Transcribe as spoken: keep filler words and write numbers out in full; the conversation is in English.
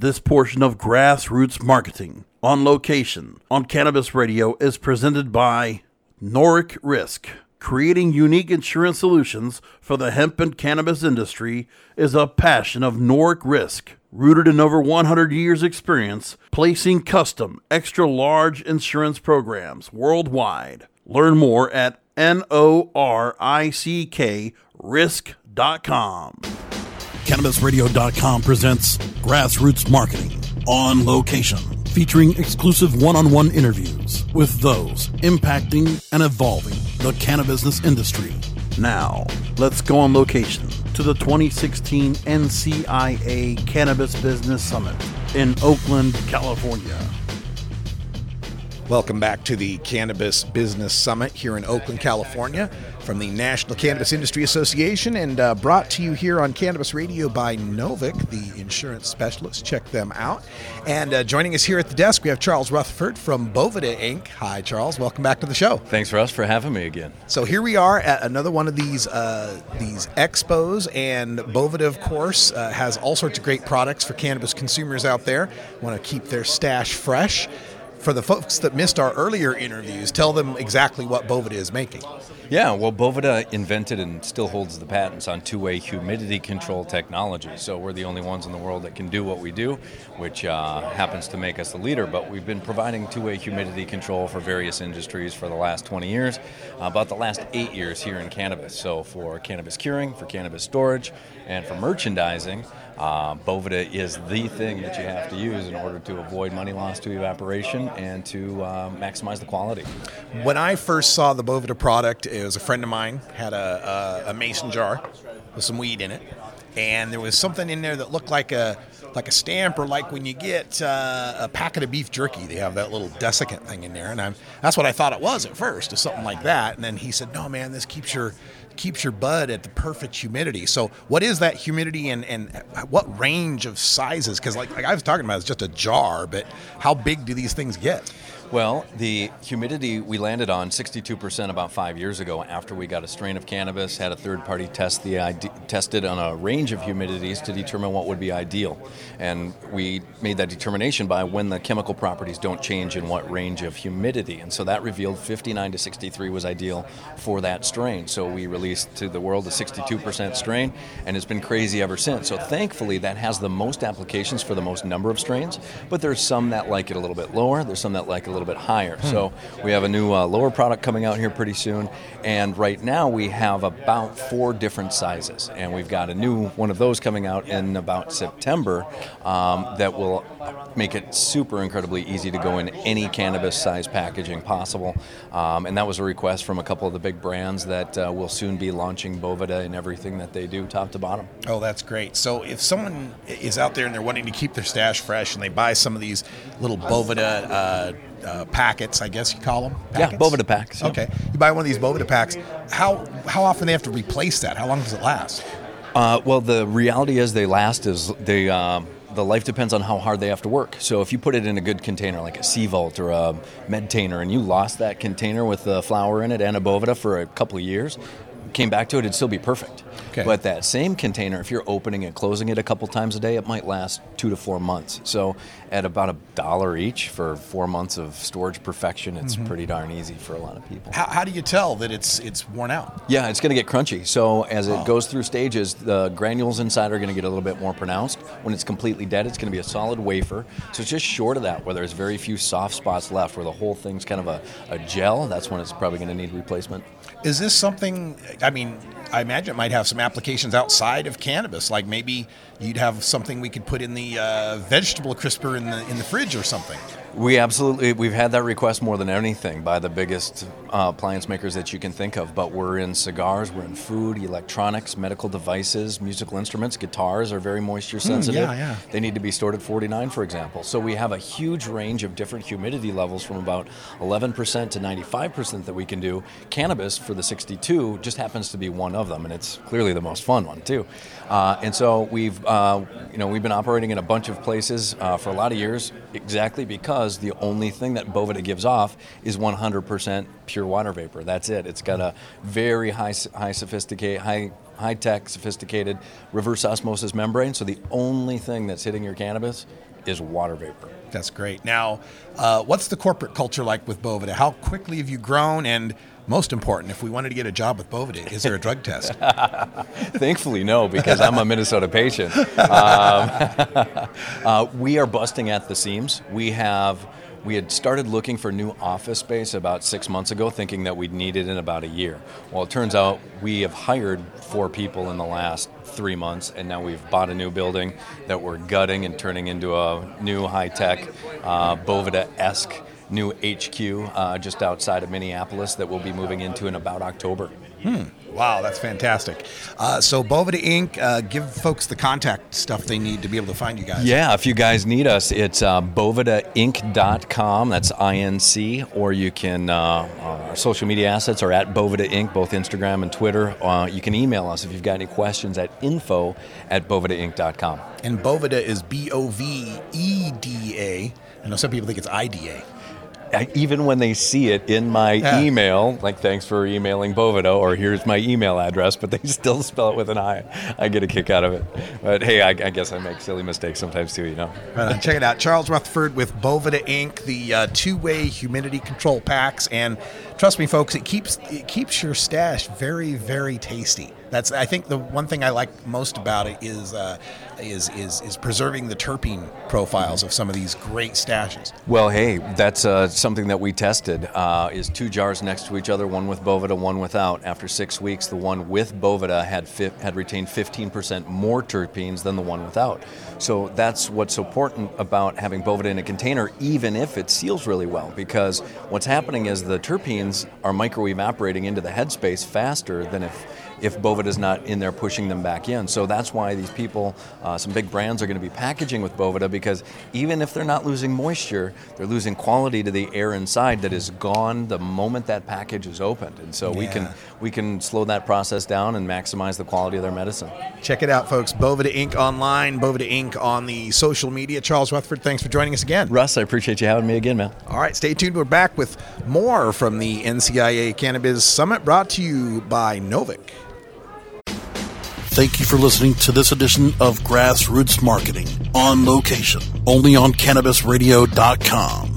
This portion of Grassroots Marketing on Location on Cannabis Radio is presented by Noric Risk. Creating unique insurance solutions for the hemp and cannabis industry is a passion of Noric Risk. Rooted in over one hundred years experience, placing custom, extra-large insurance programs worldwide. Learn more at N O R I C K risk dot com. Cannabis Radio dot com presents Grassroots Marketing on Location, featuring exclusive one-on-one interviews with those impacting and evolving the cannabis industry. Now, let's go on location to the twenty sixteen N C I A Cannabis Business Summit in Oakland, California. Welcome back to the Cannabis Business Summit here in Oakland, California, from the National Cannabis Industry Association, and uh, brought to you here on Cannabis Radio by Novik, the insurance specialist. Check them out. And uh, joining us here at the desk, we have Charles Rutherford from Boveda Incorporated. Hi, Charles. Welcome back to the show. Thanks, Russ, for having me again. So here we are at another one of these uh, these expos, and Boveda, of course, uh, has all sorts of great products for cannabis consumers out there. Want to keep their stash fresh. For the folks that missed our earlier interviews, tell them exactly what Boveda is making. Yeah, well, Boveda invented and still holds the patents on two-way humidity control technology. So we're the only ones in the world that can do what we do, which uh, happens to make us the leader. But we've been providing two-way humidity control for various industries for the last twenty years, uh, about the last eight years here in cannabis. So for cannabis curing, for cannabis storage, and for merchandising, Uh, Boveda is the thing that you have to use in order to avoid money loss to evaporation and to uh, maximize the quality. When I first saw the Boveda product, it was a friend of mine had a, a, a mason jar with some weed in it, and there was something in there that looked like a like a stamp, or like when you get uh, a packet of beef jerky, they have that little desiccant thing in there, and I'm, that's what I thought it was at first, is something like that. And then he said, "No, man, this keeps your keeps your bud at the perfect humidity." So what is that humidity, and, and what range of sizes? Because like, like I was talking about, it's just a jar, but how big do these things get? Well, the humidity we landed on sixty-two percent about five years ago after we got a strain of cannabis, had a third party test the tested on a range of humidities to determine what would be ideal. And we made that determination by when the chemical properties don't change in what range of humidity. And so that revealed fifty-nine to sixty-three was ideal for that strain. So we released to the world a sixty-two percent strain, and it's been crazy ever since. So thankfully that has the most applications for the most number of strains, but there's some that like it a little bit lower, there's some that like it a little bit higher. Hmm. So we have a new uh, lower product coming out here pretty soon, and right now we have about four different sizes, and we've got a new one of those coming out in about September um, that will make it super incredibly easy to go in any cannabis size packaging possible, um, and that was a request from a couple of the big brands that uh, will soon be launching Boveda in everything that they do top to bottom. Oh, that's great. So if someone is out there and they're wanting to keep their stash fresh, and they buy some of these little Boveda uh, uh, packets, I guess you call them? Packets? Yeah, Boveda packs. Yeah. Okay. You buy one of these Boveda packs, how how often do they have to replace that? How long does it last? Uh, well, the reality is they last is they... Um, The life depends on how hard they have to work. So if you put it in a good container, like a C-Vault or a Medtainer, and you lost that container with the flower in it and a Boveda for a couple of years, came back to it, it'd still be perfect. Okay. But that same container, if you're opening and closing it a couple times a day, it might last two to four months. So at about a dollar each for four months of storage perfection, it's mm-hmm. pretty darn easy for a lot of people. How, how do you tell that it's it's worn out? Yeah, it's going to get crunchy. So as it oh. goes through stages, the granules inside are going to get a little bit more pronounced. When it's completely dead, it's going to be a solid wafer. So it's just short of that, where there's very few soft spots left, where the whole thing's kind of a, a gel. That's when it's probably going to need replacement. Is this something, I mean, I imagine it might have some applications outside of cannabis, like maybe you'd have something we could put in the uh, vegetable crisper in the in the fridge or something. We absolutely, we've had that request more than anything by the biggest uh, appliance makers that you can think of, but we're in cigars, we're in food, electronics, medical devices, musical instruments, guitars are very moisture sensitive. Mm, yeah, yeah. They need to be stored at forty-nine, for example. So we have a huge range of different humidity levels from about eleven percent to ninety-five percent that we can do. Cannabis for the sixty-two just happens to be one of them, and it's clearly the most fun one too. Uh, and so we've, uh, you know, we've been operating in a bunch of places uh, for a lot of years, exactly because because the only thing that Boveda gives off is one hundred percent pure water vapor. That's it. It's got a very high, high sophisticated, high, high-tech, sophisticated reverse osmosis membrane. So the only thing that's hitting your cannabis is water vapor. That's great. Now, uh, what's the corporate culture like with Boveda? How quickly have you grown? And most important, if we wanted to get a job with Boveda, is there a drug test? Thankfully, no, because I'm a Minnesota patient. Um, uh, we are busting at the seams. We have we had started looking for new office space about six months ago, thinking that we'd need it in about a year. Well, it turns out we have hired four people in the last three months, and now we've bought a new building that we're gutting and turning into a new high-tech uh, Boveda-esque new H Q uh, just outside of Minneapolis that we'll be moving into in about October. Hmm. Wow, that's fantastic. Uh, so Boveda Incorporated, uh, give folks the contact stuff they need to be able to find you guys. Yeah, if you guys need us, it's uh, boveda inc dot com. That's I N C. Or you can, uh, our social media assets are at Boveda Incorporated, both Instagram and Twitter. Uh, you can email us if you've got any questions at info at boveda inc dot com. And Boveda is B O V E D A. I know some people think it's I D A. I, even when they see it in my yeah. email, like thanks for emailing Boveda, or here's my email address, but they still spell it with an I. I get a kick out of it. But hey, I, I guess I make silly mistakes sometimes too, you know. Right on. Check it out. Charles Rutherford with Boveda Incorporated, the uh, two-way humidity control packs. And trust me, folks, it keeps it keeps your stash very, very tasty. That's I think the one thing I like most about it is uh, is is is preserving the terpene profiles of some of these great stashes. Well, hey, that's uh, something that we tested. Uh, is two jars next to each other, one with Boveda, one without. After six weeks, the one with Boveda had fi- had retained fifteen percent more terpenes than the one without. So that's what's so important about having Boveda in a container, even if it seals really well, because what's happening is the terpenes are micro-evaporating into the headspace faster than if if Boveda's not in there pushing them back in. So that's why these people, uh, some big brands are going to be packaging with Boveda, because even if they're not losing moisture, they're losing quality to the air inside that is gone the moment that package is opened. And so yeah. we can we can slow that process down and maximize the quality of their medicine. Check it out, folks. Boveda Incorporated online, Boveda Incorporated on the social media. Charles Rutherford, thanks for joining us again. Russ, I appreciate you having me again, man. All right, stay tuned. We're back with more from the N C I A Cannabis Summit, brought to you by Novik. Thank you for listening to this edition of Grassroots Marketing on location, only on cannabis radio dot com.